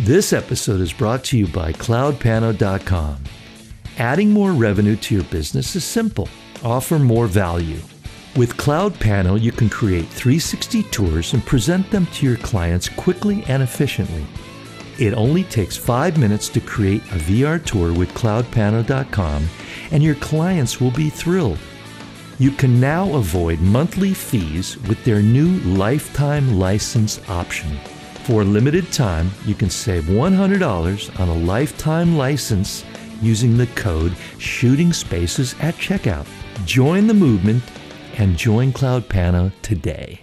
This episode is brought to you by CloudPano.com. Adding more revenue to your business is simple. Offer more value. With CloudPano, you can create 360 tours and present them to your clients quickly and efficiently. It only takes 5 minutes to create a VR tour with CloudPano.com, and your clients will be thrilled. You can now avoid monthly fees with their new lifetime license option. For a limited time, you can save $100 on a lifetime license using the code SHOOTINGSPACES at checkout. Join the movement and join CloudPano today.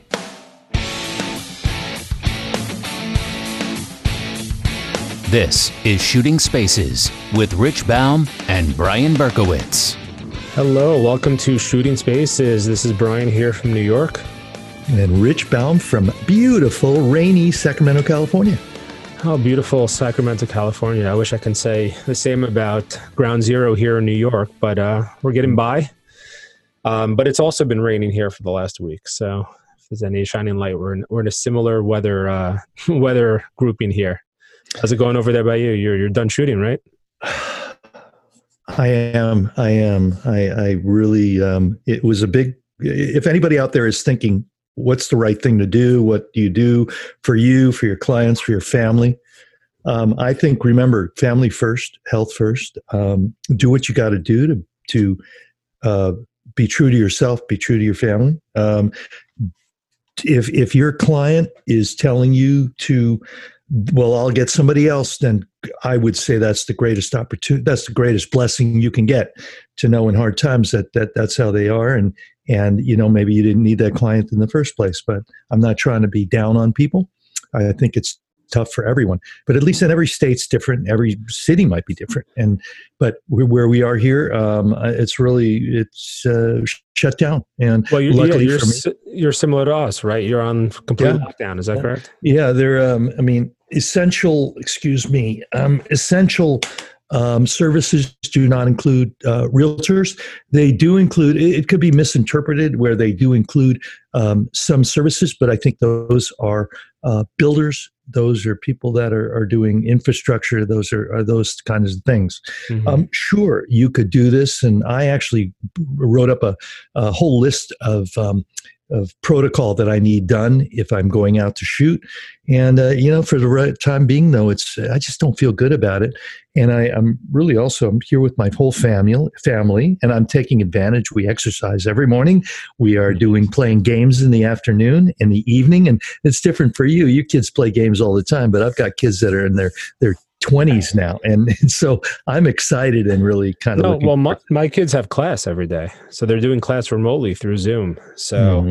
This is Shooting Spaces with Rich Baum and Brian Berkowitz. Hello, welcome to Shooting Spaces. This is Brian here from New York. And Rich Baum from beautiful, rainy Sacramento, California. Oh, beautiful Sacramento, California. I wish I could say the same about Ground Zero here in New York, but we're getting by. But it's also been raining here for the last week. So if there's any shining light, we're in a similar weather grouping here. How's it going over there by you? You're done shooting, right? I am. I really, it was a big, if anybody out there is thinking, what's the right thing to do? What do you do for you, for your clients, for your family? I think, remember, family first, health first. Do what you got to do to be true to yourself, be true to your family. If your client is telling you to, well, I'll get somebody else, then I would say that's the greatest opportunity. That's the greatest blessing you can get, to know in hard times that's how they are. And maybe you didn't need that client in the first place, but I'm not trying to be down on people. I think it's tough for everyone, but at least in every state's different. Every city might be different. But where we are here, it's shut down. And well, you're similar to us, right? You're on complete lockdown. Is that correct? Yeah. They're, essential services do not include realtors. They do include, it could be misinterpreted where they do include some services, but I think those are builders. Those are people that are doing infrastructure. Those are those kinds of things. Mm-hmm. Sure, you could do this. And I actually wrote up a whole list of protocol that I need done if I'm going out to shoot. And, for the right time being, though, I just don't feel good about it. And I'm here with my whole family, and I'm taking advantage. We exercise every morning. We are playing games in the afternoon, in the evening, and it's different for you. You kids play games all the time, but I've got kids that are in their 20s now. And so I'm excited and really kind of looking. Well, my kids have class every day. So they're doing class remotely through Zoom. So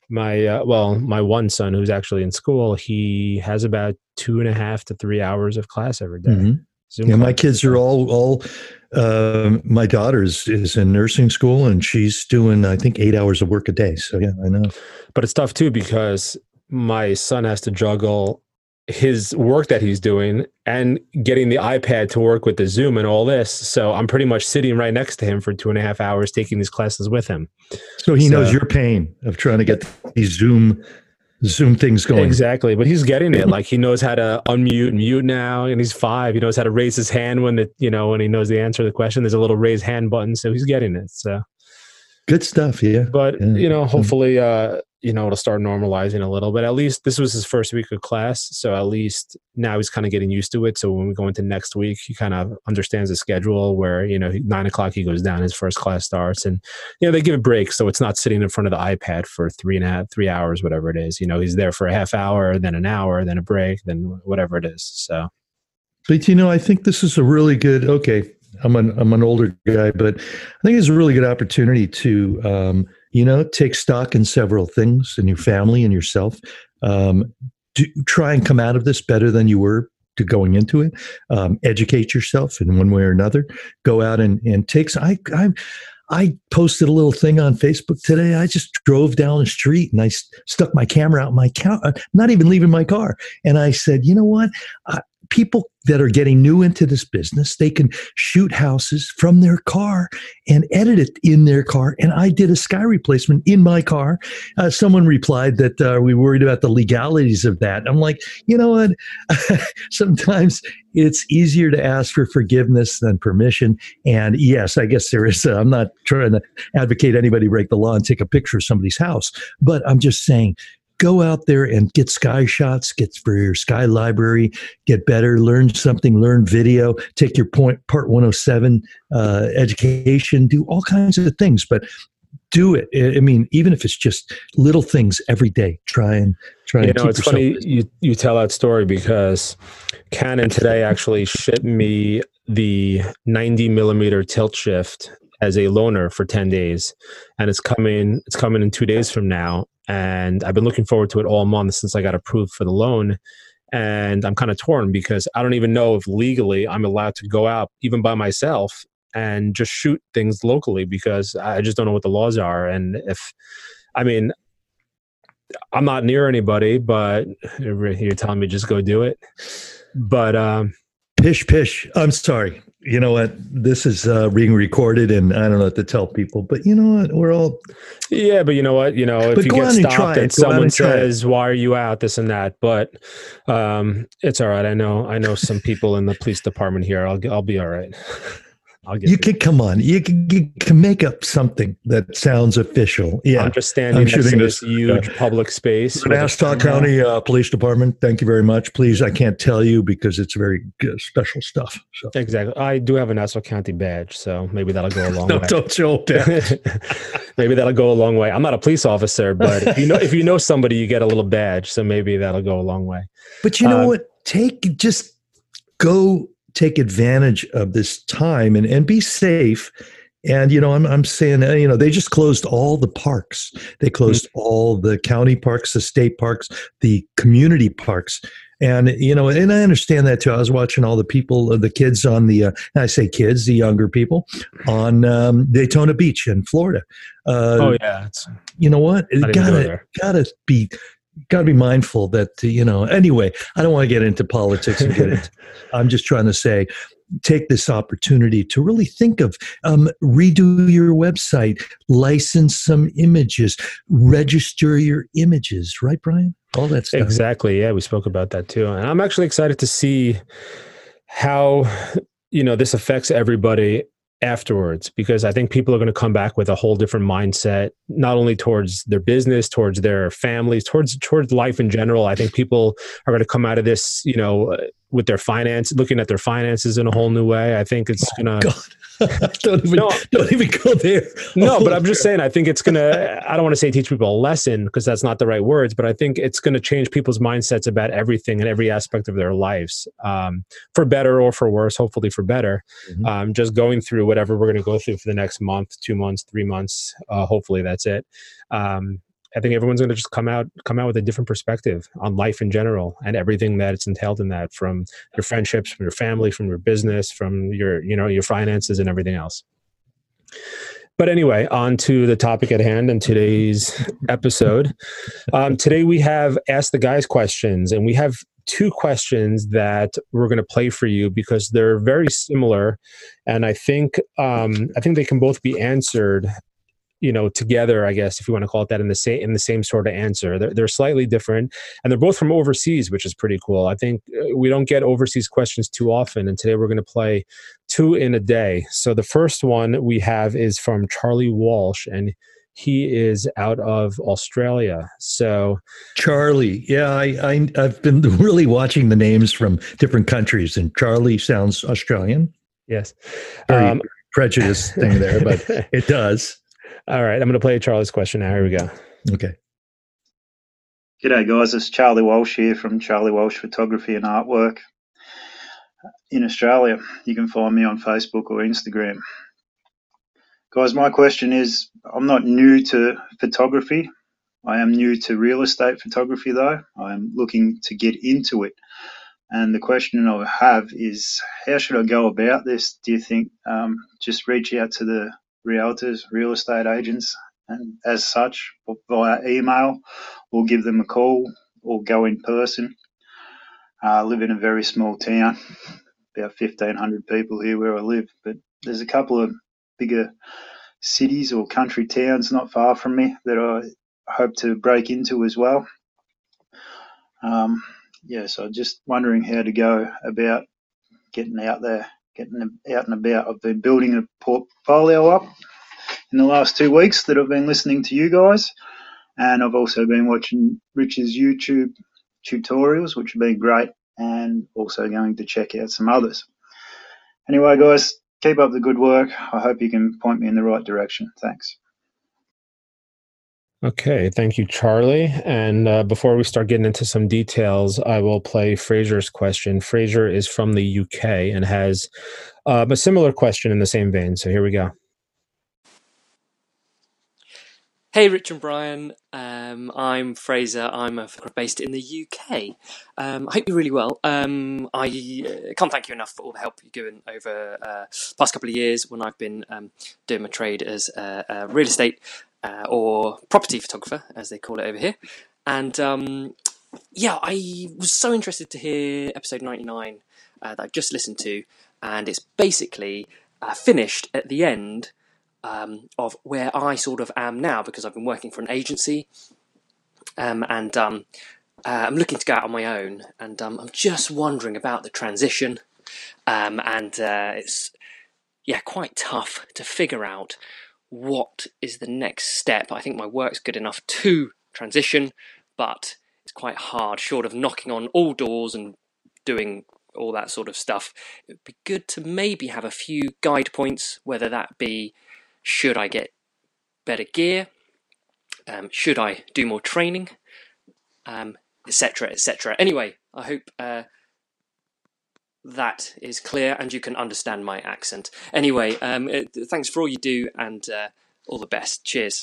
my one son who's actually in school, he has about 2.5 to 3 hours of class every day. Mm-hmm. Yeah, my kids are all my daughter is in nursing school, and she's doing, I think, 8 hours of work a day. So yeah, I know. But it's tough too, because my son has to juggle his work that he's doing and getting the iPad to work with the Zoom and all this. So I'm pretty much sitting right next to him for 2.5 hours, taking these classes with him. So he knows your pain of trying to get these Zoom things going. Exactly. But he's getting it. Like, he knows how to unmute and mute now, and he's 5. He knows how to raise his hand when he knows the answer to the question. There's a little raise hand button. So he's getting it. So good stuff. Yeah. But, hopefully, it'll start normalizing a little bit. At least this was his first week of class. So at least now he's kind of getting used to it. So when we go into next week, he kind of understands the schedule where, 9:00 he goes down, his first class starts, and, they give a break. So it's not sitting in front of the iPad for 3 hours, whatever it is. He's there for a half hour, then an hour, then a break, then whatever it is. So. But, I think this is a really good, I'm an older guy, but I think it's a really good opportunity to, take stock in several things in your family and yourself. Try and come out of this better than you were to going into it. Educate yourself in one way or another. Go out and take. I posted a little thing on Facebook today. I just drove down the street and I stuck my camera out in my car, not even leaving my car. And I said, you know what? people that are getting new into this business, they can shoot houses from their car and edit it in their car. And I did a sky replacement in my car. Someone replied that we worried about the legalities of that. I'm like, you know what? Sometimes it's easier to ask for forgiveness than permission. And yes, I guess there is. I'm not trying to advocate anybody break the law and take a picture of somebody's house, but I'm just saying, go out there and get sky shots, get for your sky library, get better, learn something, learn video, take your Part 107 education, do all kinds of things, but do it. I mean, even if it's just little things every day, try and keep it's funny you tell that story, because Canon today actually shipped me the 90 millimeter tilt shift as a loaner for 10 days, and it's coming in 2 days from now. And I've been looking forward to it all month since I got approved for the loan. And I'm kind of torn because I don't even know if legally I'm allowed to go out even by myself and just shoot things locally, because I just don't know what the laws are. And I'm not near anybody, but you're telling me just go do it. But Pish. I'm sorry. You know what? This is being recorded, and I don't know what to tell people. But you know what? We're all. Yeah, but you know what? If you get stopped and someone says, "Why are you out?" This and that, but it's all right. I know some people in the police department here. I'll be all right. Come on. You can make up something that sounds official. Yeah, I'm just standing next to this huge public space. Nassau County Police Department. Thank you very much. Please, I can't tell you because it's very special stuff. So. Exactly. I do have a Nassau County badge, so maybe that'll go a long way. Don't show that. Maybe that'll go a long way. I'm not a police officer, but if you know somebody, you get a little badge, so maybe that'll go a long way. But you know what? Go take advantage of this time and be safe. And, I'm saying, they just closed all the parks. They closed all the county parks, the state parks, the community parks. And, and I understand that too. I was watching all the people, the kids on the younger people on Daytona Beach in Florida. Oh yeah. You know what? Gotta be mindful that, anyway, I don't want to get into politics I'm just trying to say, take this opportunity to really think of redo your website, license some images, register your images, right, Brian? All that stuff. Exactly. Yeah, we spoke about that too. And I'm actually excited to see how, this affects everybody afterwards, because I think people are going to come back with a whole different mindset, not only towards their business, towards their families, towards life in general. I think people are going to come out of this, with their looking at their finances in a whole new way. I think it's going to... Don't even go there. No, but I'm just saying, I think it's going to, I don't want to say teach people a lesson, because that's not the right words, but I think it's going to change people's mindsets about everything and every aspect of their lives, for better or for worse, hopefully for better. Mm-hmm. Just going through whatever we're going to go through for the next month, 2 months, 3 months, hopefully that's it. I think everyone's going to just come out with a different perspective on life in general and everything that it's entailed in that, from your friendships, from your family, from your business, from your, your finances and everything else. But anyway, on to the topic at hand in today's episode. Today we have Ask the Guys questions, and we have 2 questions that we're going to play for you because they're very similar. And I think they can both be answered together, I guess, if you want to call it that, in the same sort of answer. They're slightly different, and they're both from overseas, which is pretty cool. I think we don't get overseas questions too often, and today we're going to play 2 in a day. So the first one we have is from Charlie Walsh, and he is out of Australia. So Charlie, yeah, I've been really watching the names from different countries, and Charlie sounds Australian. Yes. Very prejudice thing there, but it does. All right, I'm going to play Charlie's question now. Here we go. Okay. G'day, guys. It's Charlie Walsh here from Charlie Walsh Photography and Artwork in Australia. You can find me on Facebook or Instagram. Guys, my question is, I'm not new to photography. I am new to real estate photography, though. I am looking to get into it. And the question I have is, how should I go about this? Do you think just reach out to the realtors, real estate agents, and as such, via email, or give them a call, or go in person? I live in a very small town, about 1,500 people here where I live, but there's a couple of bigger cities or country towns not far from me that I hope to break into as well. So just wondering how to go about getting out there, getting out and about. I've been building a portfolio up in the last 2 weeks that I've been listening to you guys, and I've also been watching Rich's YouTube tutorials, which have been great, and also going to check out some others. Anyway, guys, keep up the good work. I hope you can point me in the right direction. Thanks. Okay, thank you, Charlie. And before we start getting into some details, I will play Fraser's question. Fraser is from the UK and has a similar question in the same vein. So here we go. Hey, Rich and Brian. I'm Fraser. I'm a photographer based in the UK. I hope you're really well. I can't thank you enough for all the help you've given over the past couple of years when I've been doing my trade as a real estate or property photographer, as they call it over here. And I was so interested to hear episode 99 that I've just listened to, and it's basically finished at the end of where I sort of am now, because I've been working for an agency, and I'm looking to go out on my own, and I'm just wondering about the transition, and it's quite tough to figure out what is the next step. I think my work's good enough to transition, but it's quite hard, short of knocking on all doors and doing all that sort of stuff. It would be good to maybe have a few guide points, whether that be, should I get better gear? Should I do more training? Etc., etc. Anyway, I hope that is clear and you can understand my accent. Anyway, thanks for all you do, and all the best. Cheers.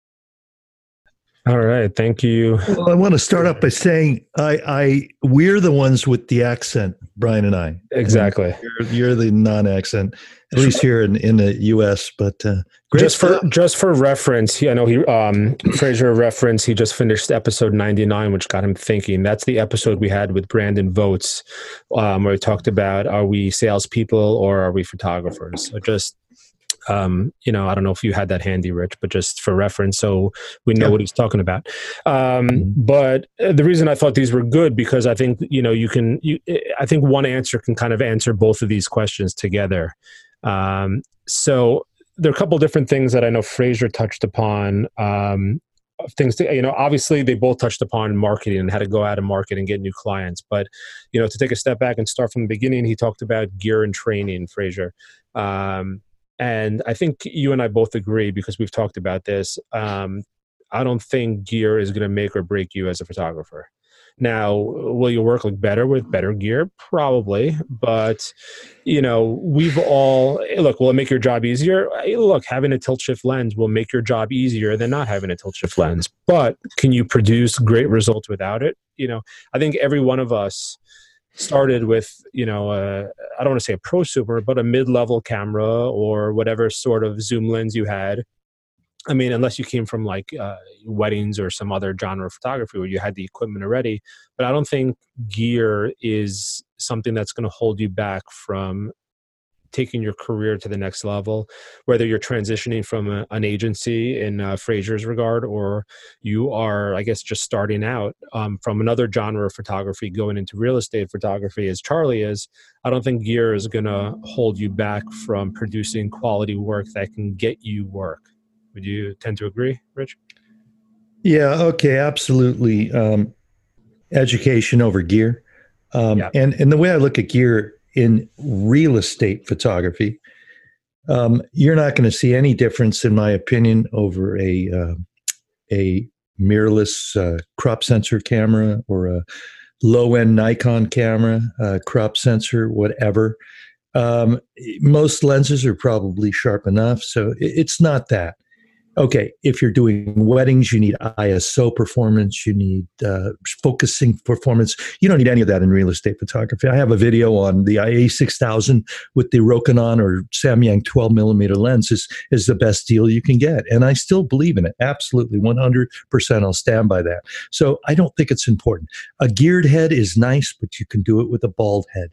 All right, thank you. Well, I want to start off by saying we're the ones with the accent, Brian and I. Exactly. You're the non-accent, at least here in the U.S. But great just for reference, I know Fraser referenced. He just finished episode 99, which got him thinking. That's the episode we had with Brandon Votes, where we talked about, are we salespeople or are we photographers? So just I don't know if you had that handy, Rich, but just for reference, so we know what he's talking about. But the reason I thought these were good, because I think, I think one answer can kind of answer both of these questions together. So there are a couple different things that I know Fraser touched upon. Obviously they both touched upon marketing and how to go out and market and get new clients. But, to take a step back and start from the beginning, he talked about gear and training, Fraser. And I think you and I both agree, because we've talked about this. I don't think gear is going to make or break you as a photographer. Now, will you work better with better gear? Probably. But, we've all, will it make your job easier? Look, having a tilt shift lens will make your job easier than not having a tilt shift lens. But can you produce great results without it? I think every one of us started with, I don't want to say a prosumer, but a mid-level camera or whatever sort of zoom lens you had. I mean, unless you came from weddings or some other genre of photography where you had the equipment already. But I don't think gear is something that's going to hold you back from taking your career to the next level, whether you're transitioning from an agency in Fraser's regard, or you are, I guess, just starting out from another genre of photography going into real estate photography, as Charlie is. I don't think gear is going to hold you back from producing quality work that can get you work. Would you tend to agree, Rich? Yeah, okay, absolutely. Education over gear. And the way I look at gear in real estate photography, you're not going to see any difference, in my opinion, over a mirrorless crop sensor camera or a low-end Nikon camera, crop sensor, whatever. Most lenses are probably sharp enough, so it's not that. Okay, if you're doing weddings, you need ISO performance, you need focusing performance. You don't need any of that in real estate photography. I have a video on the A6000 with the Rokinon or Samyang 12 millimeter lens is the best deal you can get. And I still believe in it. Absolutely, 100%. I'll stand by that. So I don't think it's important. A geared head is nice, but you can do it with a bald head.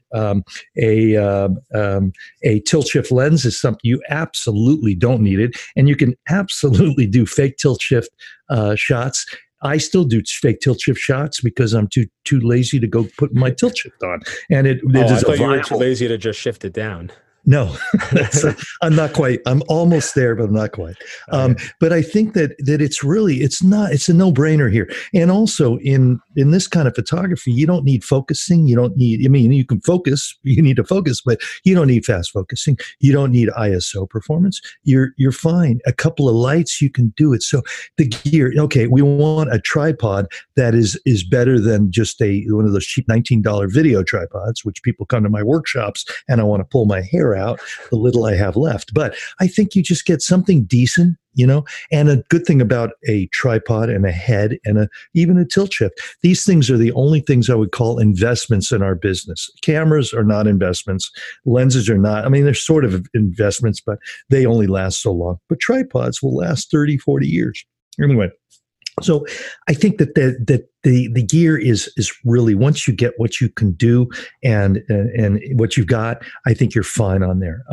A tilt shift lens is something you absolutely don't need it. And you can absolutely do fake tilt shift shots. I still do fake tilt shift shots because I'm too lazy to go put my tilt shift on. And it I is thought you were too lazy to just shift it down. No, I'm not quite. I'm almost there, but I'm not quite. But I think that it's a no-brainer here. And also in this kind of photography, you don't need focusing. You don't need, you can focus, you need to focus, but you don't need fast focusing. You don't need ISO performance. You're fine. A couple of lights, you can do it. So the gear, okay, we want a tripod that is better than just one of those cheap $19 video tripods, which people come to my workshops and I want to pull my hair out the little I have left. But I think you just get something decent, and a good thing about a tripod and a head and even a tilt shift. These things are the only things I would call investments in our business. Cameras are not investments. Lenses are not. They're sort of investments, but they only last so long. But tripods will last 30, 40 years. Anyway. So I think that the gear is really, once you get what you can do and what you've got, I think you're fine on there.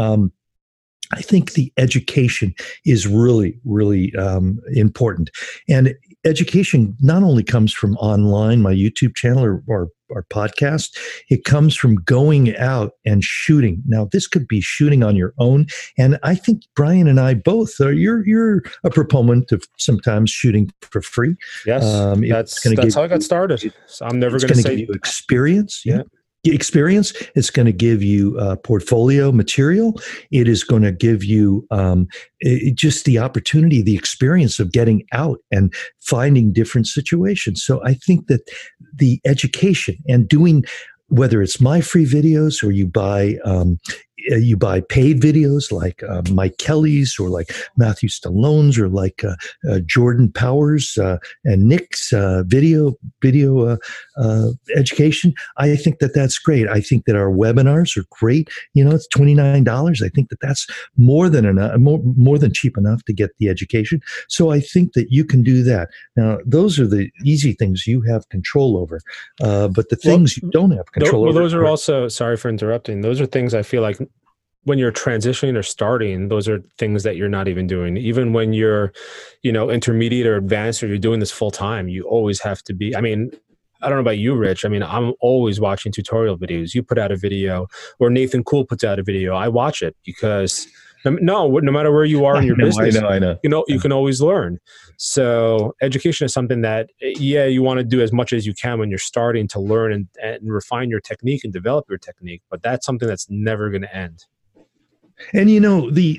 I think the education is really, really important. And education not only comes from online, my YouTube channel or podcast, it comes from going out and shooting. Now, this could be shooting on your own. And I think Brian and I both you're a proponent of sometimes shooting for free. Yes, that's how I got started. So I'm never going to say give you experience. Yeah. Experience. It's going to give you portfolio material. It is going to give you just the opportunity, the experience of getting out and finding different situations. So I think that the education and doing, whether it's my free videos or you buy paid videos like Mike Kelly's or like Matthew Stallone's or like Jordan Powers and Nick's video education. I think that's great. I think that our webinars are great. It's $29. I think that's more than enough, more than cheap enough to get the education. So I think that you can do that. Now, those are the easy things you have control over, but the things you don't have control over. Those are also, sorry for interrupting, those are things I feel like when you're transitioning or starting, those are things that you're not even doing. Even when you're, intermediate or advanced, or you're doing this full time, you always have to be, I don't know about you, Rich. I'm always watching tutorial videos. You put out a video, or Nathan Cool puts out a video. I watch it because no matter where you are in your business, I know. You can always learn. So education is something that, you want to do as much as you can when you're starting to learn and refine your technique and develop your technique. But that's something that's never going to end. And the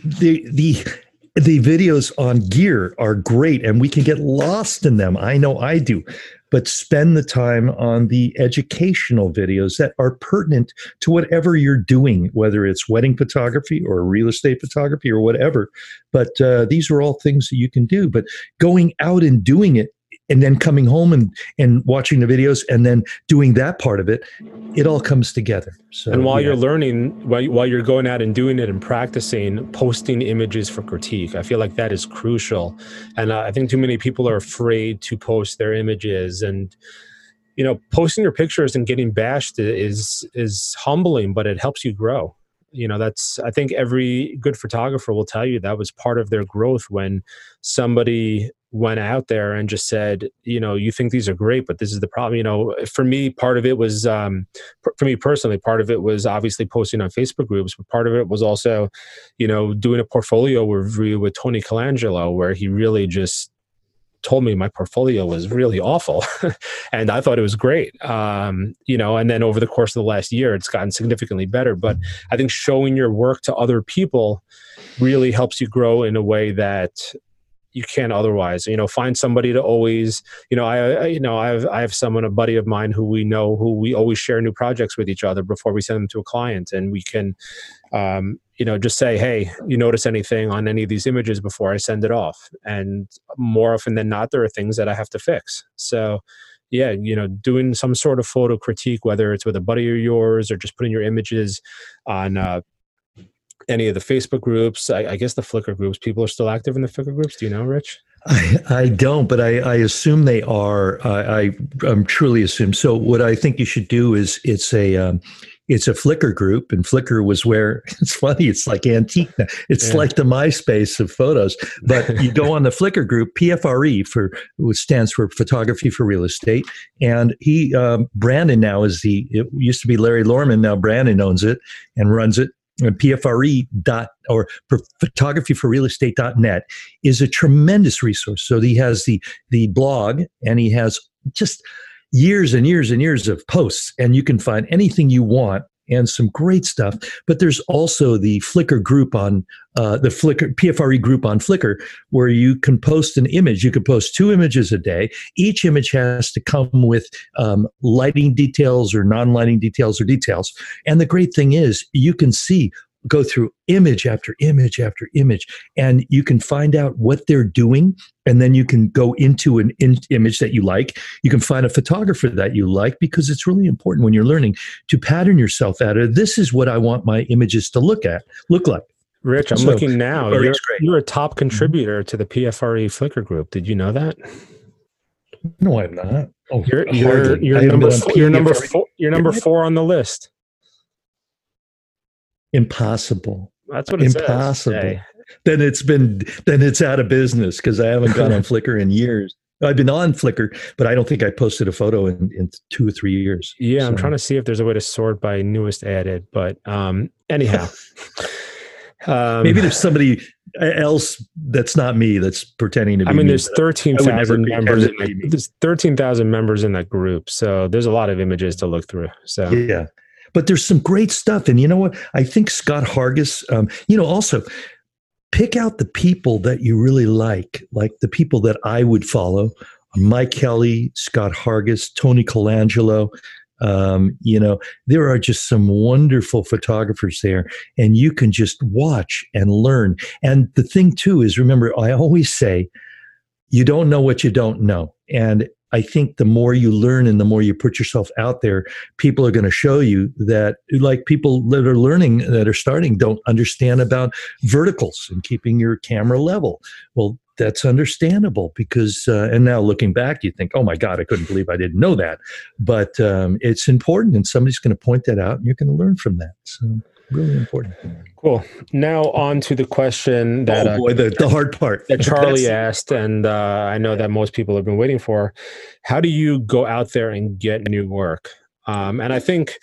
videos on gear are great, and we can get lost in them. I know I do. But spend the time on the educational videos that are pertinent to whatever you're doing, whether it's wedding photography or real estate photography or whatever. But these are all things that you can do. But going out and doing it, and then coming home and watching the videos and then doing that part of it, it all comes together. So, and while you're learning, while you're going out and doing it and practicing, posting images for critique, I feel like that is crucial. And I think too many people are afraid to post their images, and posting your pictures and getting bashed is humbling, but it helps you grow. I think every good photographer will tell you that was part of their growth when somebody went out there and just said, you think these are great, but this is the problem. For me, part of it was, for me personally, part of it was obviously posting on Facebook groups, but part of it was also, doing a portfolio review with Tony Colangelo, where he really just told me my portfolio was really awful. And I thought it was great. And then over the course of the last year, it's gotten significantly better. But I think showing your work to other people really helps you grow in a way that you can't otherwise. Find somebody to always, I have someone, a buddy of mine who we always share new projects with each other before we send them to a client, and we can, just say, hey, you notice anything on any of these images before I send it off? And more often than not, there are things that I have to fix. So yeah, doing some sort of photo critique, whether it's with a buddy of yours or just putting your images on any of the Facebook groups. I guess the Flickr groups, people are still active in the Flickr groups. Do you know, Rich? I don't, but I assume they are. I'm truly assume. So what I think you should do is it's a Flickr group, and Flickr was where, it's funny, it's like antique now. It's like the MySpace of photos. But you go on the Flickr group, PFRE, which stands for Photography for Real Estate. And Brandon now it used to be Larry Lorman, now Brandon owns it and runs it. And PFRE or photographyforrealestate.net is a tremendous resource. So he has the blog, and he has just years and years and years of posts, and you can find anything you want and some great stuff. But there's also the Flickr group on the Flickr PFRE group on Flickr, where you can post an image. You can post 2 images a day. Each image has to come with lighting details or non-lighting details or details. And the great thing is you can go through image after image after image, and you can find out what they're doing. And then you can go into an image that you like. You can find a photographer that you like, because it's really important when you're learning to pattern yourself out of, this is what I want my images to look like. Rich, I'm looking now. You're a top contributor to the PFRE Flickr group. Did you know that? No, I'm not. Oh, you're number 4 on the list. Impossible. That's what it Impossible. says. Then it's out of business, because I haven't gone on Flickr in years. I've been on Flickr, but I don't think I posted a photo in 2 or 3 years. Yeah, so I'm trying to see if there's a way to sort by newest added, but anyhow. Maybe there's somebody else that's not me that's pretending to be me. There's 13,000 members. There's 13,000 members in that group, so there's a lot of images to look through. So yeah. But there's some great stuff. And you know what? I think Scott Hargis, also pick out the people that you really like the people that I would follow: Mike Kelly, Scott Hargis, Tony Colangelo. There are just some wonderful photographers there, and you can just watch and learn. And the thing too is, remember, I always say, you don't know what you don't know. And I think the more you learn and the more you put yourself out there, people are going to show you that, like, people that are learning, that are starting, don't understand about verticals and keeping your camera level. Well, that's understandable, because, and now looking back, you think, oh my God, I couldn't believe I didn't know that. But it's important, and somebody's going to point that out, and you're going to learn from that. So really important. Cool. Now on to the question that the hard part that Charlie asked, and I know that most people have been waiting for. How do you go out there and get new work? And I think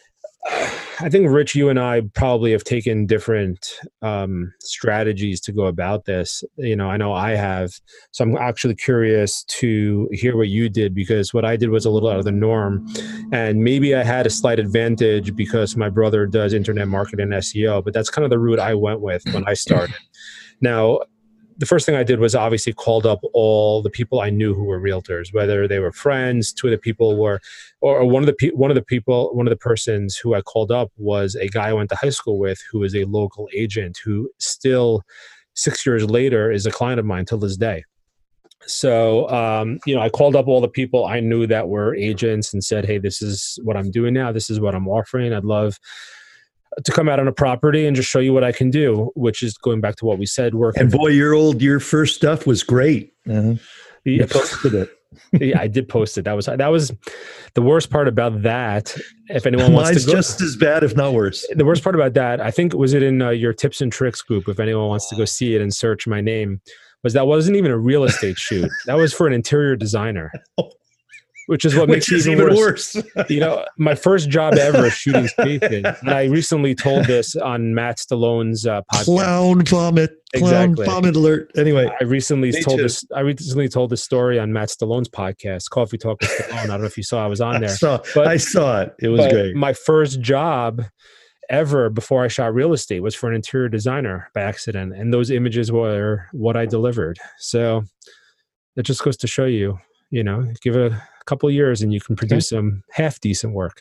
Rich, you and I probably have taken different strategies to go about this. I know I have. So I'm actually curious to hear what you did, because what I did was a little out of the norm. And maybe I had a slight advantage because my brother does internet marketing and SEO, but that's kind of the route I went with when I started. Now, the first thing I did was obviously called up all the people I knew who were realtors, whether they were friends, 2 of the people were, or one of the persons who I called up was a guy I went to high school with, who is a local agent who still 6 years later is a client of mine till this day. So, I called up all the people I knew that were agents and said, hey, this is what I'm doing now. This is what I'm offering. I'd love to come out on a property and just show you what I can do, which is going back to what we said. And boy, your first stuff was great. You posted it. Yeah, I did post it. That was the worst part about that. If anyone wants Mine's to go, just as bad, if not worse. The worst part about that, I think, was it in your tips and tricks group. If anyone wants to go see it and search my name, that wasn't even a real estate shoot. That was for an interior designer. Which is what makes it even worse. My first job ever shooting spaces. And I recently told this on Matt Stallone's podcast. Clown vomit. Exactly. Clown vomit alert. Anyway, I recently told this story on Matt Stallone's podcast, Coffee Talk with Stallone. I don't know if you saw I was on there. I saw it. It was great. My first job ever before I shot real estate was for an interior designer by accident. And those images were what I delivered. So it just goes to show you, give it a couple of years and you can produce some half decent work.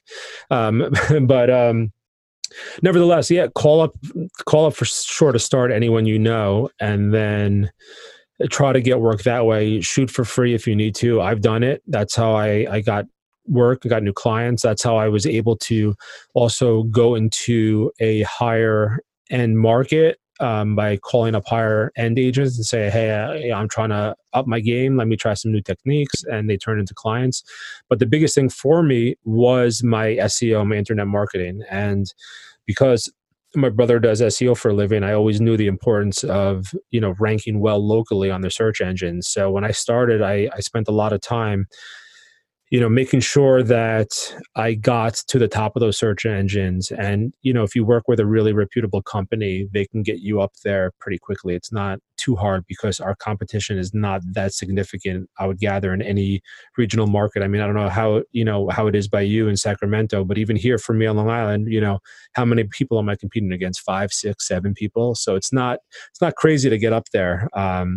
But nevertheless, call up for sure to start anyone you know, and then try to get work that way. Shoot for free if you need to. I've done it. That's how I got work, I got new clients. That's how I was able to also go into a higher end market by calling up higher end agents and say, hey, I'm trying to up my game. Let me try some new techniques. And they turn into clients. But the biggest thing for me was my SEO, my internet marketing. And because my brother does SEO for a living, I always knew the importance of, ranking well locally on the search engines. So when I started, I spent a lot of time making sure that I got to the top of those search engines. And, if you work with a really reputable company, they can get you up there pretty quickly. It's not too hard because our competition is not that significant, I would gather, in any regional market. I mean, I don't know how it is by you in Sacramento, but even here for me on Long Island, how many people am I competing against? 5, 6, 7 people. So it's not crazy to get up there.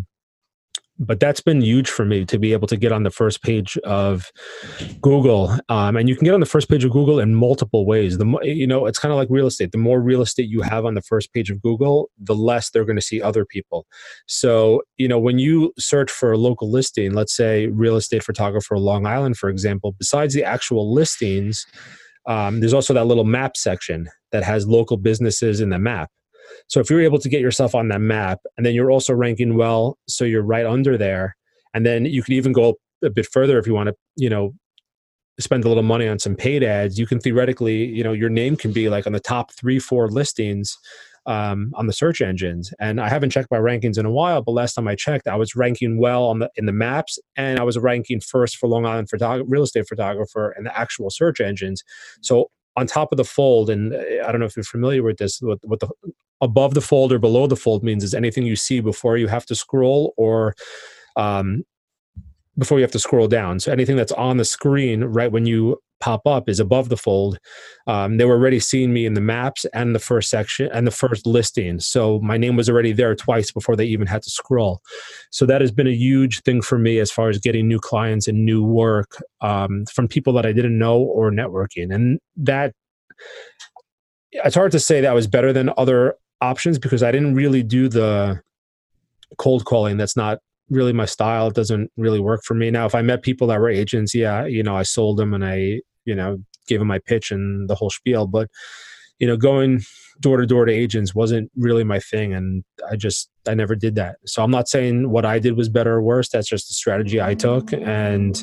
But that's been huge for me to be able to get on the first page of Google. And you can get on the first page of Google in multiple ways. It's kind of like real estate. The more real estate you have on the first page of Google, the less they're going to see other people. So, when you search for a local listing, let's say real estate photographer Long Island, for example, besides the actual listings, there's also that little map section that has local businesses in the map. So if you're able to get yourself on that map, and then you're also ranking well, so you're right under there, and then you could even go a bit further if you want to, spend a little money on some paid ads. You can theoretically, your name can be like on the top 3, 4 listings on the search engines. And I haven't checked my rankings in a while, but last time I checked, I was ranking well in the maps, and I was ranking first for Long Island real estate photographer in the actual search engines. So on top of the fold, and I don't know if you're familiar with this, what the above the fold or below the fold means is anything you see before you have to scroll or before you have to scroll down. So anything that's on the screen right when you pop up is above the fold. They were already seeing me in the maps and the first section and the first listing. So my name was already there twice before they even had to scroll. So that has been a huge thing for me as far as getting new clients and new work from people that I didn't know or networking. And that, it's hard to say that was better than other options because I didn't really do the cold calling. That's not really my style. It doesn't really work for me. Now, if I met people that were agents, I sold them and I, gave them my pitch and the whole spiel. But, going door to door to agents wasn't really my thing. And I never did that. So I'm not saying what I did was better or worse. That's just the strategy I took. And,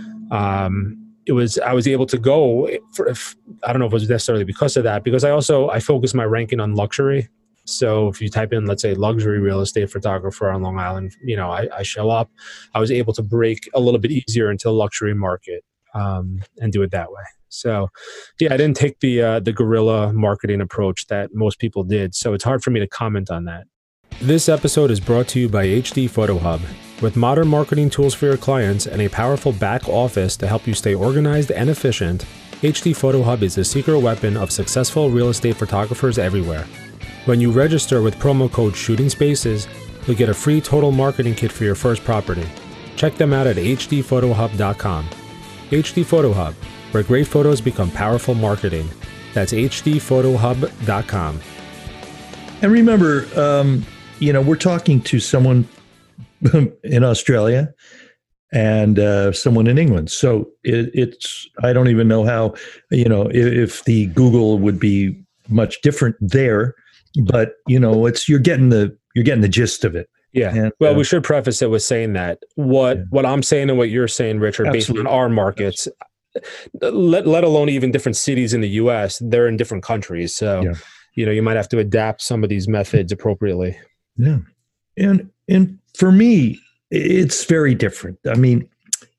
I was able to go I don't know if it was necessarily because of that, because I focused my ranking on luxury. So if you type in, let's say, luxury real estate photographer on Long Island, I show up. I was able to break a little bit easier into the luxury market and do it that way. So I didn't take the guerrilla marketing approach that most people did. So it's hard for me to comment on that. This episode is brought to you by HD Photo Hub. With modern marketing tools for your clients and a powerful back office to help you stay organized and efficient, HD Photo Hub is the secret weapon of successful real estate photographers everywhere. When you register with promo code Shooting Spaces, you'll get a free total marketing kit for your first property. Check them out at hdphotohub.com. HD Photo Hub, where great photos become powerful marketing. That's hdphotohub.com. And remember, we're talking to someone in Australia and someone in England. So it's I don't even know how, if the Google would be much different there, but you're getting the gist of it. Yeah. And, well, we should preface it with saying that what I'm saying and what you're saying, Richard, based on our markets, let alone even different cities in the US, they're in different countries. So, you might have to adapt some of these methods appropriately. Yeah. And for me, it's very different. I mean,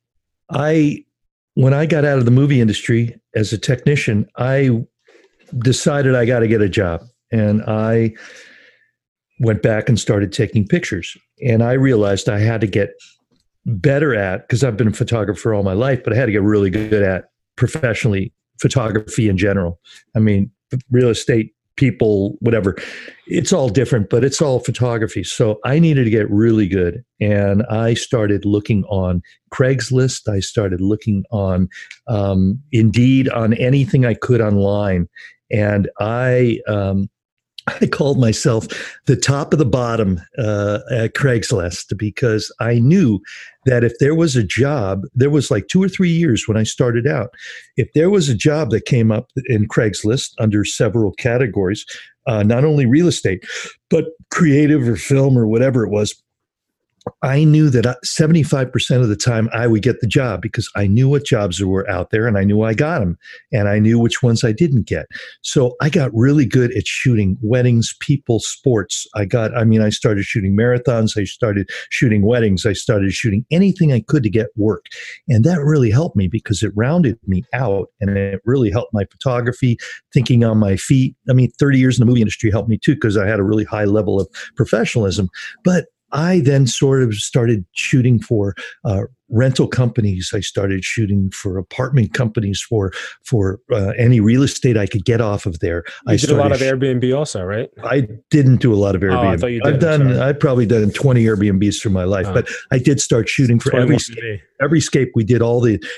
when I got out of the movie industry as a technician, I decided I got to get a job. And I went back and started taking pictures. And I realized I had to get better at, because I've been a photographer all my life, but I had to get really good at professionally photography in general. I mean, real estate people, whatever. It's all different, but it's all photography. So I needed to get really good. And I started looking on Craigslist. I started looking on Indeed, on anything I could online. And I called myself the top of the bottom at Craigslist, because I knew that if there was a job, there was like 2 or 3 years when I started out. If there was a job that came up in Craigslist under several categories, not only real estate, but creative or film or whatever it was, I knew that 75% of the time I would get the job, because I knew what jobs there were out there and I knew I got them, and I knew which ones I didn't get. So I got really good at shooting weddings, people, sports. I started shooting marathons. I started shooting weddings. I started shooting anything I could to get work. And that really helped me, because it rounded me out, and it really helped my photography, thinking on my feet. 30 years in the movie industry helped me too, because I had a really high level of professionalism. But I then sort of started shooting for rental companies. I started shooting for apartment companies, for any real estate I could get off of there. You did a lot of Airbnb also, right? I didn't do a lot of Airbnb. Oh, I thought you did. I've probably done 20 Airbnbs through my life, but I did start shooting for every scape. We did all the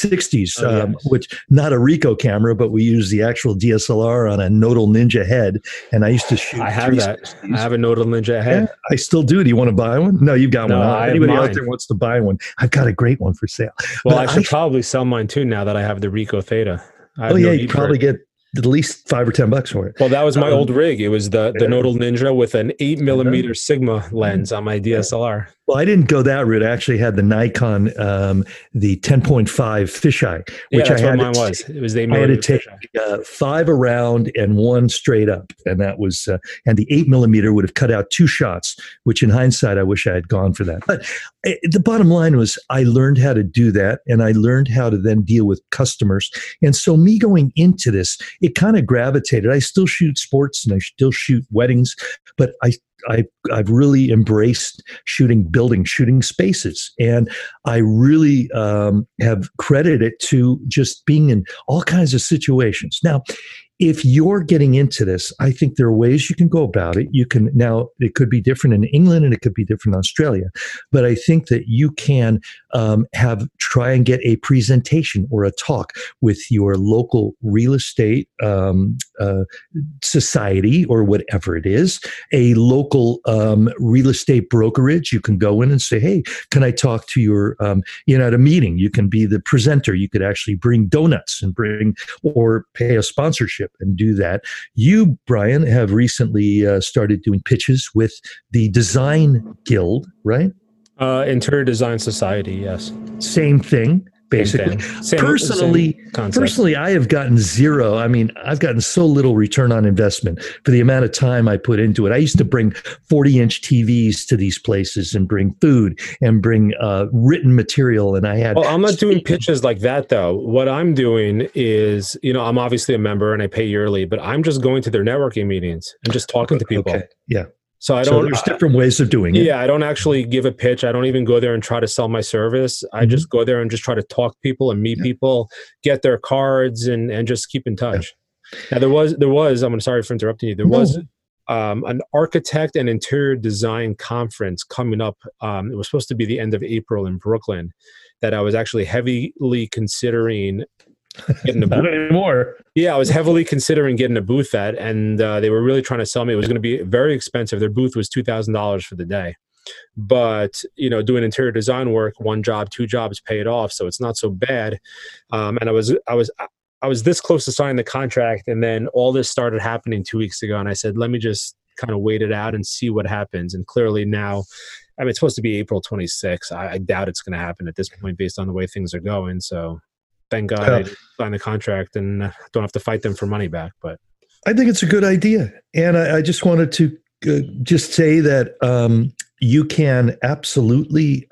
360s, which not a Ricoh camera, but we used the actual DSLR on a Nodal Ninja head. And I used to shoot. I have that. I have a Nodal Ninja head. Yeah, I still do. Do you want to buy one? No, you've got one. Anybody out there wants to buy one? I've got a great one for sale. Well, I should probably sell mine too now that I have the Ricoh Theta. You probably get at least $5 or $10 for it. Well, that was my old rig. It was the Nodal Ninja with an 8mm Sigma lens on my DSLR. Well, I didn't go that route. I actually had the Nikon, the 10.5 fisheye, which that's what mine was. It was the 8mm. I had to take 5 around and 1 straight up, and that was and the 8mm would have cut out 2 shots, which in hindsight I wish I had gone for that. But the bottom line was I learned how to do that, and I learned how to then deal with customers. And so me going into this, it kind of gravitated. I still shoot sports and I still shoot weddings, but I've really embraced shooting buildings, shooting spaces. And I really have credited it to just being in all kinds of situations. Now, if you're getting into this, I think there are ways you can go about it. It could be different in England and it could be different in Australia. But I think that you can try and get a presentation or a talk with your local real estate society or whatever it is, a local real estate brokerage. You can go in and say, hey, can I talk to your, at a meeting? You can be the presenter. You could actually bring donuts and or pay a sponsorship and do that. You, Brian, have recently started doing pitches with the Design Guild, right? Interior Design Society, yes. Same thing, basically. Personally, I have gotten zero. I've gotten so little return on investment for the amount of time I put into it. I used to bring 40-inch TVs to these places and bring food and bring written material. And I had. Well, I'm not doing pitches like that, though. What I'm doing is, I'm obviously a member and I pay yearly, but I'm just going to their networking meetings and just talking to people. Okay. Yeah. So there's different ways of doing it. Yeah, I don't actually give a pitch. I don't even go there and try to sell my service. I just go there and just try to talk to people and meet people, get their cards, and just keep in touch. Yeah. Now there was. I'm sorry for interrupting you. There was an architect and interior design conference coming up. It was supposed to be the end of April in Brooklyn. That I was actually heavily considering getting a booth. Not anymore. Yeah, I was heavily considering getting a booth at, and they were really trying to sell me. It was going to be very expensive. Their booth was $2,000 for the day, but doing interior design work, 1 job, 2 jobs paid off, so it's not so bad. And I was this close to signing the contract, and then all this started happening 2 weeks ago, and I said, let me just kind of wait it out and see what happens. And clearly now, it's supposed to be April 26th. I doubt it's going to happen at this point based on the way things are going. So. Thank God I signed the contract and don't have to fight them for money back. But I think it's a good idea. And I just wanted to just say that you can absolutely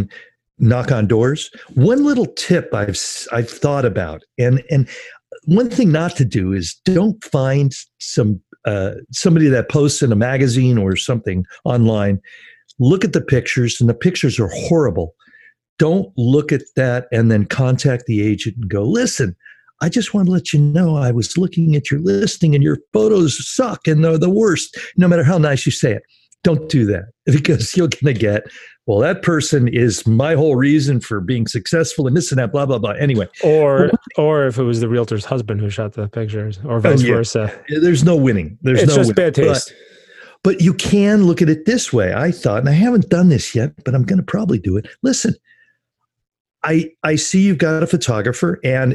knock on doors. One little tip I've thought about, and one thing not to do is don't find somebody that posts in a magazine or something online. Look at the pictures, and the pictures are horrible. Don't look at that and then contact the agent and go, listen, I just want to let you know I was looking at your listing and your photos suck and they're the worst, no matter how nice you say it. Don't do that because you're going to get, well, that person is my whole reason for being successful and this and that, blah, blah, blah. Anyway. Or if it was the realtor's husband who shot the pictures or vice versa. There's no winning. It's just bad taste. But you can look at it this way. I thought, and I haven't done this yet, but I'm going to probably do it. Listen, I see you've got a photographer and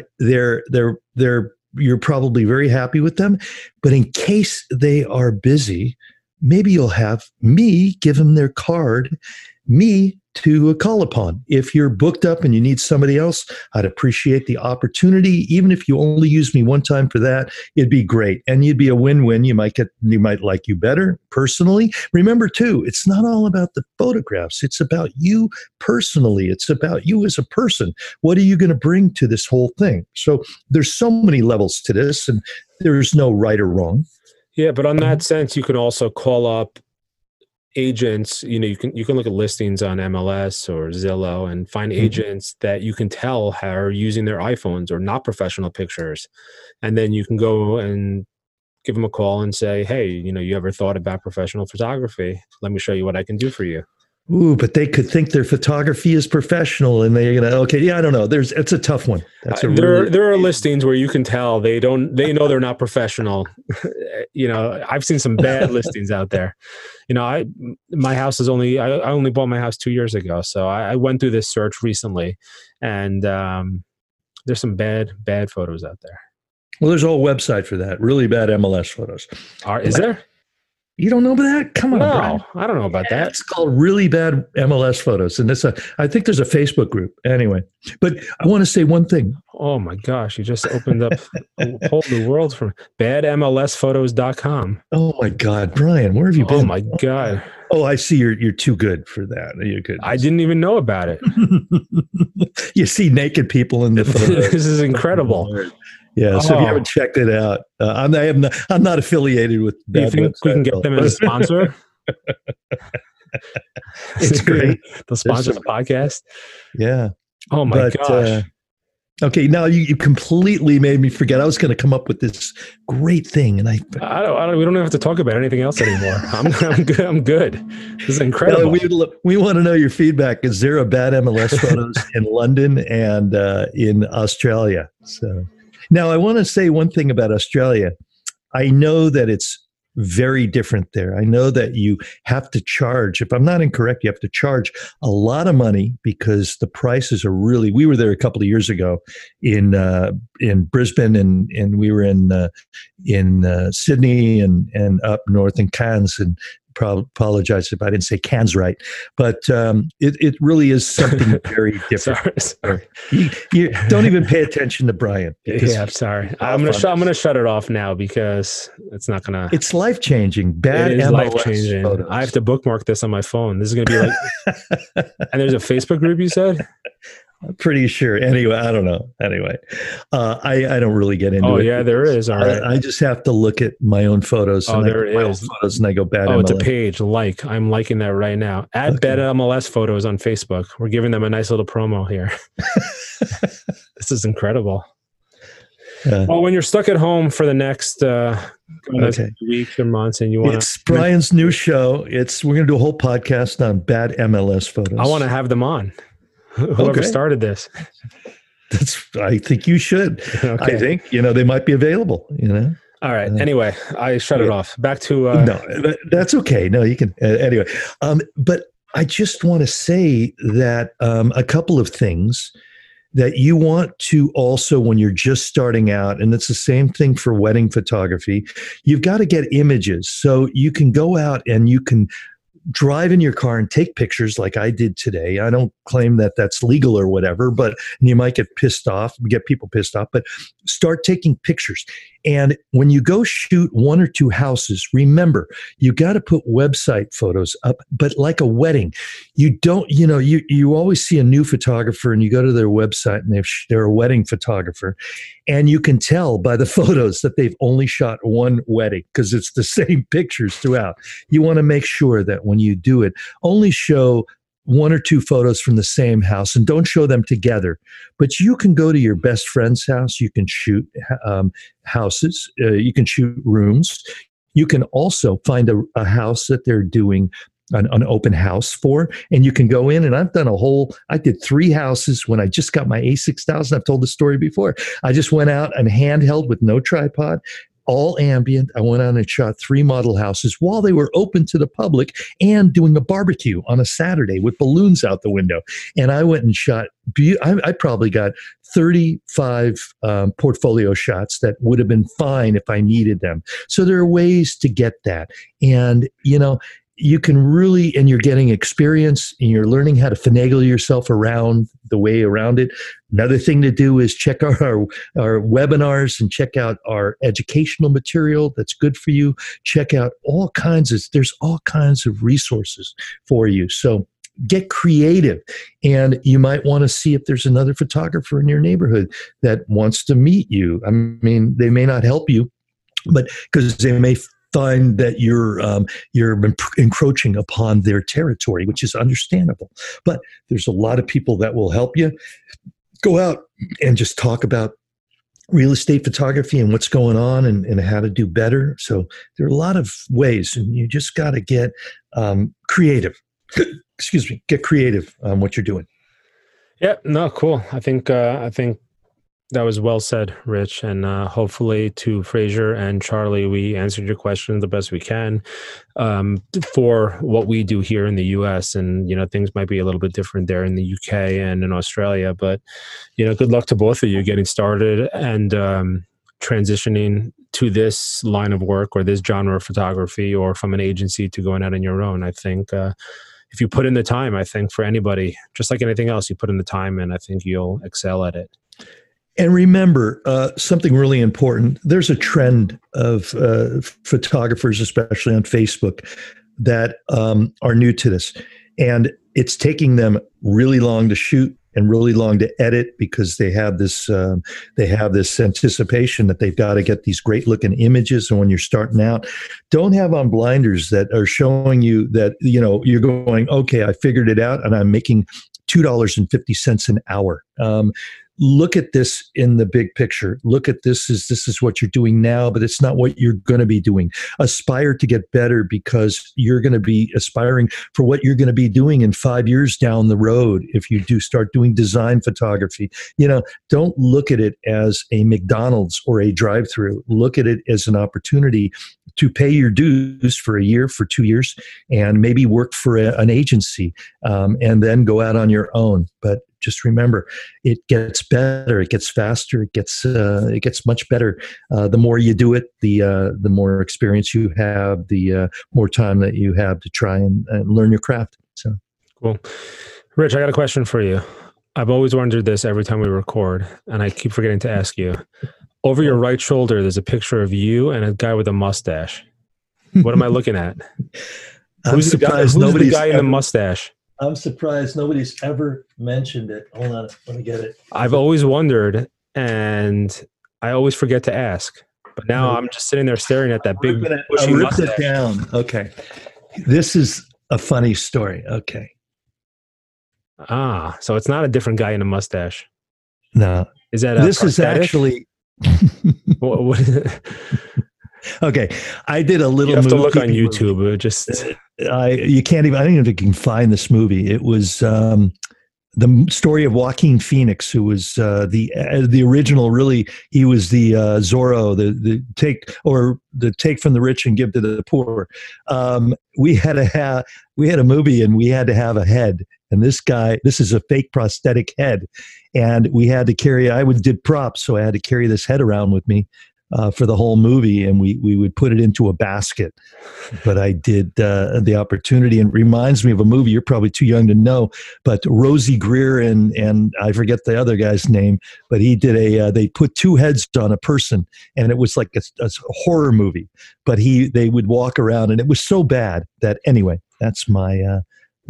you're probably very happy with them. But in case they are busy, maybe you'll have me give them their card, me to call upon. If you're booked up and you need somebody else, I'd appreciate the opportunity. Even if you only use me one time for that, it'd be great. And you'd be a win-win. You might like you better personally. Remember too, it's not all about the photographs. It's about you personally. It's about you as a person. What are you going to bring to this whole thing? So there's so many levels to this and there's no right or wrong. Yeah, but on that sense, you can also call up agents. You can look at listings on MLS or Zillow and find agents that you can tell are using their iPhones or not professional pictures. And then you can go and give them a call and say, hey, you ever thought about professional photography? Let me show you what I can do for you. Ooh, but they could think their photography is professional and they're going to, I don't know. It's a tough one. There are listings where you can tell they know they're not professional. I've seen some bad listings out there. My house is I only bought my house 2 years ago. So I went through this search recently and there's some bad photos out there. Well, there's a whole website for that. Really bad MLS photos. Is there? You don't know about that? Come on, no, Brian. I don't know about that. It's called Really Bad MLS Photos. And I think there's a Facebook group. Anyway, but I want to say one thing. Oh my gosh, you just opened up a whole new world from badmlsphotos.com. Oh my God, Brian, where have you been? Oh my God. Oh, I see you're too good for that. You're good. I didn't even know about it. You see naked people in the photos. This is incredible. Yeah, so if you haven't checked it out, I'm not affiliated with that. Do you think we can get them as a sponsor? It's great. They'll sponsor the podcast. Yeah. Oh my gosh. Okay, now you completely made me forget. I was going to come up with this great thing, and we don't have to talk about anything else anymore. I'm good. This is incredible. We want to know your feedback. Is there a bad MLS photos in London and in Australia? So. Now, I want to say one thing about Australia. I know that it's very different there. I know that you have to charge, if I'm not incorrect, you have to charge a lot of money because the prices are really, we were there a couple of years ago in Brisbane and we were in Sydney and up north in Cairns, and apologize if I didn't say Cairns right, but it really is something very different. Sorry. You don't even pay attention to Brian. Yeah, I'm sorry. I'm gonna shut it off now because it's not gonna. It's life changing. Bad it is MLS life changing. photos. I have to bookmark this on my phone. This is gonna be like. And there's a Facebook group, you said? I'm pretty sure. Anyway, I don't know. Anyway, I don't really get into it. Oh, yeah, there is. All right. I just have to look at my own photos. Oh, there it is. Photos and I go bad. Oh, MLS. it's a page. I'm liking that right now. Add Bad MLS Photos on Facebook. We're giving them a nice little promo here. This is incredible. Well, when you're stuck at home for the next weeks or months, and you want it's Brian's new show. We're going to do a whole podcast on bad MLS photos. I want to have them on. Whoever started this. I think you should. Okay. I think, they might be available, All right. Anyway, I shut it off. Back to... No, that's okay. No, you can... anyway, but I just want to say that a couple of things that you want to also, when you're just starting out, and it's the same thing for wedding photography, you've got to get images. So you can go out and you can drive in your car and take pictures like I did today. I don't claim that that's legal or whatever, but you might get people pissed off, but start taking pictures. And when you go shoot one or two houses, remember, you got to put website photos up, but like a wedding, you don't, you always see a new photographer and you go to their website and they're a wedding photographer. And you can tell by the photos that they've only shot one wedding because it's the same pictures throughout. You want to make sure that when you do it, only show one or two photos from the same house, and don't show them together. But you can go to your best friend's house. You can shoot houses. You can shoot rooms. You can also find a house that they're doing an open house for, and you can go in. And I did 3 houses when I just got my A6000. I've told the story before. I just went out and handheld with no tripod, all ambient. I went out and shot 3 model houses while they were open to the public and doing a barbecue on a Saturday with balloons out the window. And I went and shot, I probably got 35 portfolio shots that would have been fine if I needed them. So there are ways to get that. And, you can really, and you're getting experience and you're learning how to finagle yourself around the way around it. Another thing to do is check our webinars and check out our educational material that's good for you. Check out there's all kinds of resources for you. So get creative, and you might want to see if there's another photographer in your neighborhood that wants to meet you. I mean, they may not help you, but because they may find that you're encroaching upon their territory, which is understandable. But there's a lot of people that will help you. Go out and just talk about real estate photography and what's going on and how to do better. So there are a lot of ways, and you just got to get creative. Excuse me, get creative on what you're doing. Yeah, no, cool. I think that was well said, Rich. And hopefully to Fraser and Charlie, we answered your question the best we can for what we do here in the US. And, things might be a little bit different there in the UK and in Australia. But, good luck to both of you getting started and transitioning to this line of work or this genre of photography, or from an agency to going out on your own. I think if you put in the time, I think for anybody, just like anything else, you put in the time and I think you'll excel at it. And remember, something really important, there's a trend of photographers, especially on Facebook, that are new to this. And it's taking them really long to shoot and really long to edit because they have this anticipation that they've got to get these great looking images. And when you're starting out, don't have on blinders that are showing you that, you're going, okay, I figured it out and I'm making $2.50 an hour. Look at this in the big picture. Look at this is what you're doing now, but it's not what you're going to be doing. Aspire to get better because you're going to be aspiring for what you're going to be doing in 5 years down the road if you do start doing design photography. Don't look at it as a McDonald's or a drive-through. Look at it as an opportunity to pay your dues for a year, for 2 years, and maybe work for an agency, and then go out on your own. But just remember, it gets better, it gets faster, it gets much better. The more you do it, the more experience you have, the more time that you have to try and learn your craft. So cool. Rich, I got a question for you. I've always wondered this every time we record, and I keep forgetting to ask you. Over your right shoulder, there's a picture of you and a guy with a mustache. What am I looking at? Who's the guy in the mustache? I'm surprised nobody's ever mentioned it. Hold on, let me get it. I've always wondered, and I always forget to ask. But now I'm just sitting there staring at that big bushy mustache. It down. Okay. This is a funny story. Okay. So it's not a different guy in a mustache. No. Is that this prosthetic? Is actually what is it? Okay, I did a little. You have movie to look on YouTube. You can't even. I don't even think you can find this movie. It was the story of Joaquin Phoenix, who was the original. Really, he was the Zorro, the take from the rich and give to the poor. We had a movie, and we had to have a head. And this is a fake prosthetic head, and we had to carry. did props, so I had to carry this head around with me for the whole movie, and we would put it into a basket. But I did the opportunity, and it reminds me of a movie you're probably too young to know, but Rosie Greer and I forget the other guy's name, but he did they put 2 heads on a person, and it was like a horror movie. But they would walk around, and it was so bad that anyway, that's my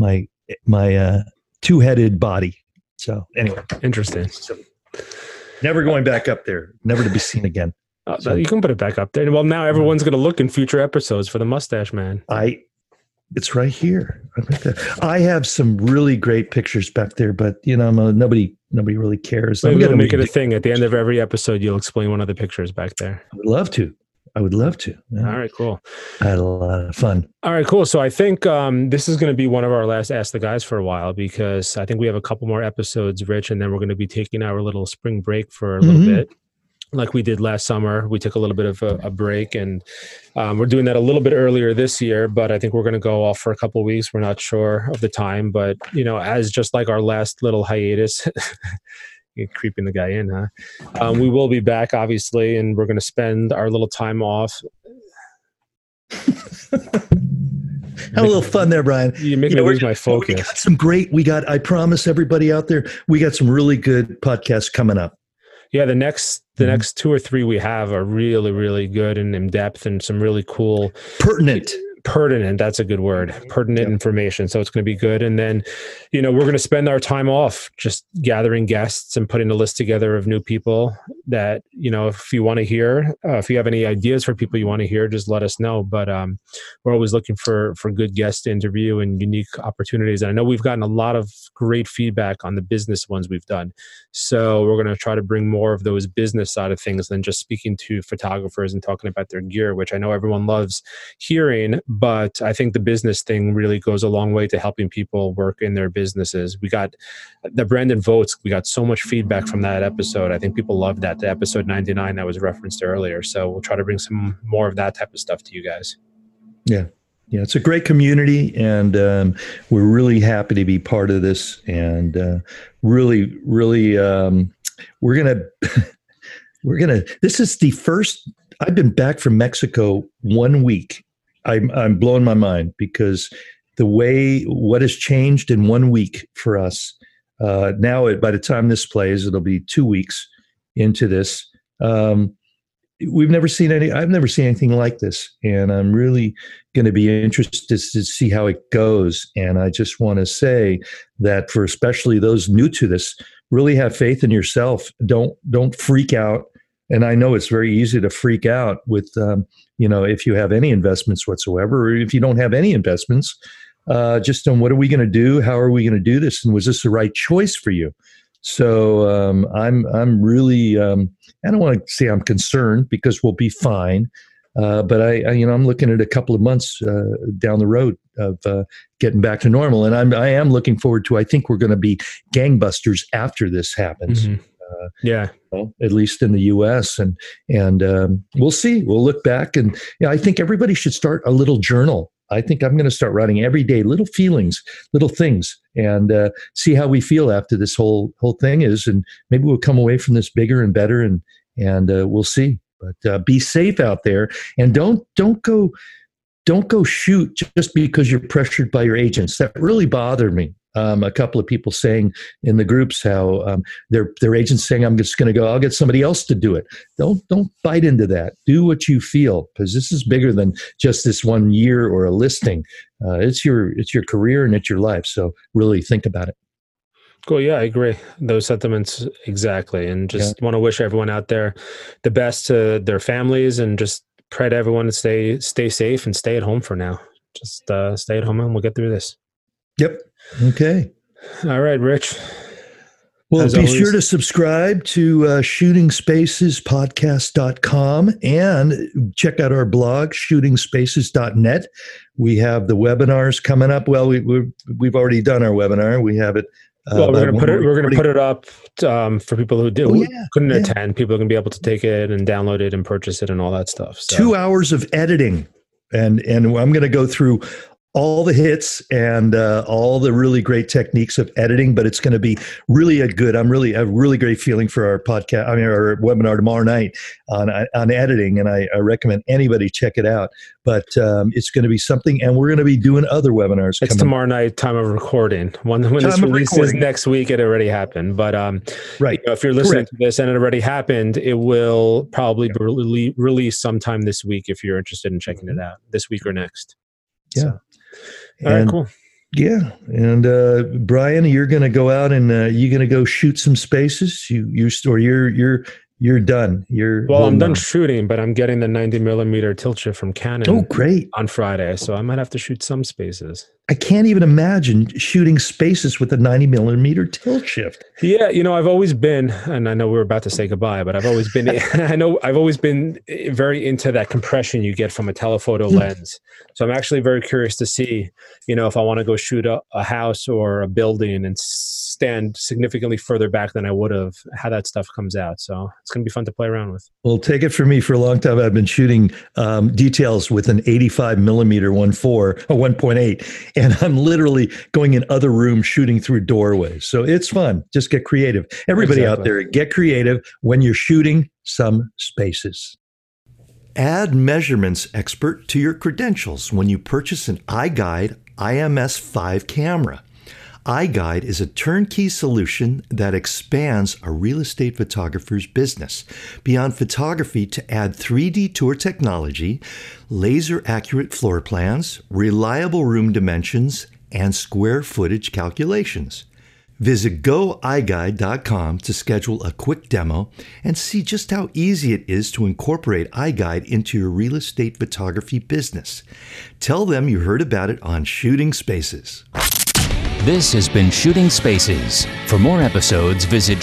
2-headed body. So anyway, interesting. So, never going back up there, never to be seen again. So you can put it back up there. Well, now everyone's going to look in future episodes for the mustache man. It's right here. I have some really great pictures back there, but nobody really cares. Maybe we'll make it a thing. At the end of every episode, you'll explain one of the pictures back there. I would love to. Yeah. All right, cool. I had a lot of fun. All right, cool. So I think this is going to be one of our last Ask the Guys for a while, because I think we have a couple more episodes, Rich, and then we're going to be taking our little spring break for a little bit. Like we did last summer. We took a little bit of a break, and we're doing that a little bit earlier this year, but I think we're going to go off for a couple of weeks. We're not sure of the time, but as just like our last little hiatus, you're creeping the guy in, huh? We will be back, obviously, and we're going to spend our little time off. Have a little fun there, Brian. You make me lose my focus. I promise everybody out there, we got some really good podcasts coming up. Yeah, the next 2 or 3 we have are really, really good and in depth, and some really cool, pertinent. That's a good word. Pertinent information. So it's going to be good. And then, we're going to spend our time off just gathering guests and putting a list together of new people that, if you want to hear, if you have any ideas for people you want to hear, just let us know. But we're always looking for good guests to interview and unique opportunities. And I know we've gotten a lot of great feedback on the business ones we've done. So we're going to try to bring more of those business side of things than just speaking to photographers and talking about their gear, which I know everyone loves hearing. But I think the business thing really goes a long way to helping people work in their businesses. We got the Brandon Votes. We got so much feedback from that episode. I think people loved that, the episode 99 that was referenced earlier. So we'll try to bring some more of that type of stuff to you guys. Yeah. Yeah, it's a great community, and we're really happy to be part of this. And really, we're gonna. This is the first. I've been back from Mexico 1 week. I'm blowing my mind because what has changed in 1 week for us. Now, by the time this plays, it'll be 2 weeks into this. I've never seen anything like this, and I'm really going to be interested to see how it goes. And I just want to say that for especially those new to this, really have faith in yourself. Don't freak out. And I know it's very easy to freak out with, if you have any investments whatsoever, or if you don't have any investments, just on what are we going to do? How are we going to do this? And was this the right choice for you? So I'm really, I don't want to say I'm concerned, because we'll be fine. But I'm looking at a couple of months down the road of getting back to normal. And I am looking forward to, I think we're going to be gangbusters after this happens. Mm-hmm. At least in the U.S. and we'll see. We'll look back, and I think everybody should start a little journal. I think I'm going to start writing every day, little feelings, little things, and see how we feel after this whole thing is, and maybe we'll come away from this bigger and better, and we'll see. But be safe out there, and don't go shoot just because you're pressured by your agents. That really bothered me. A couple of people saying in the groups how their agents saying, I'm just going to go, I'll get somebody else to do it. Don't bite into that. Do what you feel, because this is bigger than just this 1 year or a listing. It's your career and it's your life. So really think about it. Cool. Yeah, I agree. Those sentiments exactly. And just want to wish everyone out there the best to their families, and just pray to everyone to stay safe and stay at home for now. Just stay at home and we'll get through this. Yep. Okay. All right, Rich. Well, be sure to subscribe to shootingspacespodcast.com and check out our blog, shootingspaces.net. We have the webinars coming up. Well, we've already done our webinar. We have it. Well, we're going to put it up for people who couldn't attend. People are going to be able to take it and download it and purchase it and all that stuff. So. 2 hours of editing, and I'm going to go through all the hits and all the really great techniques of editing, but it's going to be really a really great feeling for our podcast. Our webinar tomorrow night on editing, and I recommend anybody check it out. But it's going to be something, and we're going to be doing other webinars. It's tomorrow night, time of recording. When this releases next week, it already happened. But right, if you're listening to this and it already happened, it will probably be released sometime this week if you're interested in checking it out this week or next. Yeah. So. All right, cool. Yeah. And Brian, you're going to go out and you're going to go shoot some spaces. You're you're done. Well, I'm done shooting, but I'm getting the 90 millimeter tilt shift from Canon. Oh, great. On Friday. So I might have to shoot some spaces. I can't even imagine shooting spaces with a 90 millimeter tilt shift. Yeah, I've always been, and I know we're about to say goodbye, but I've always been, I've always been very into that compression you get from a telephoto lens. So I'm actually very curious to see, if I want to go shoot a house or a building and stand significantly further back than I would have, how that stuff comes out. So it's going to be fun to play around with. Well, take it from me, for a long time, I've been shooting details with an 85 millimeter 1.4 or 1.8. And I'm literally going in other rooms shooting through doorways. So it's fun. Just get creative. Everybody out there, get creative when you're shooting some spaces. Add measurements expert to your credentials when you purchase an iGuide IMS5 camera. iGuide is a turnkey solution that expands a real estate photographer's business beyond photography to add 3D tour technology, laser-accurate floor plans, reliable room dimensions, and square footage calculations. Visit goiguide.com to schedule a quick demo and see just how easy it is to incorporate iGuide into your real estate photography business. Tell them you heard about it on Shooting Spaces. This has been Shooting Spaces. For more episodes, visit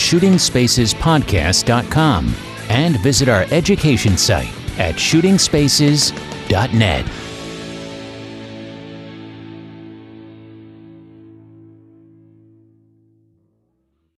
shootingspacespodcast.com and visit our education site at shootingspaces.net.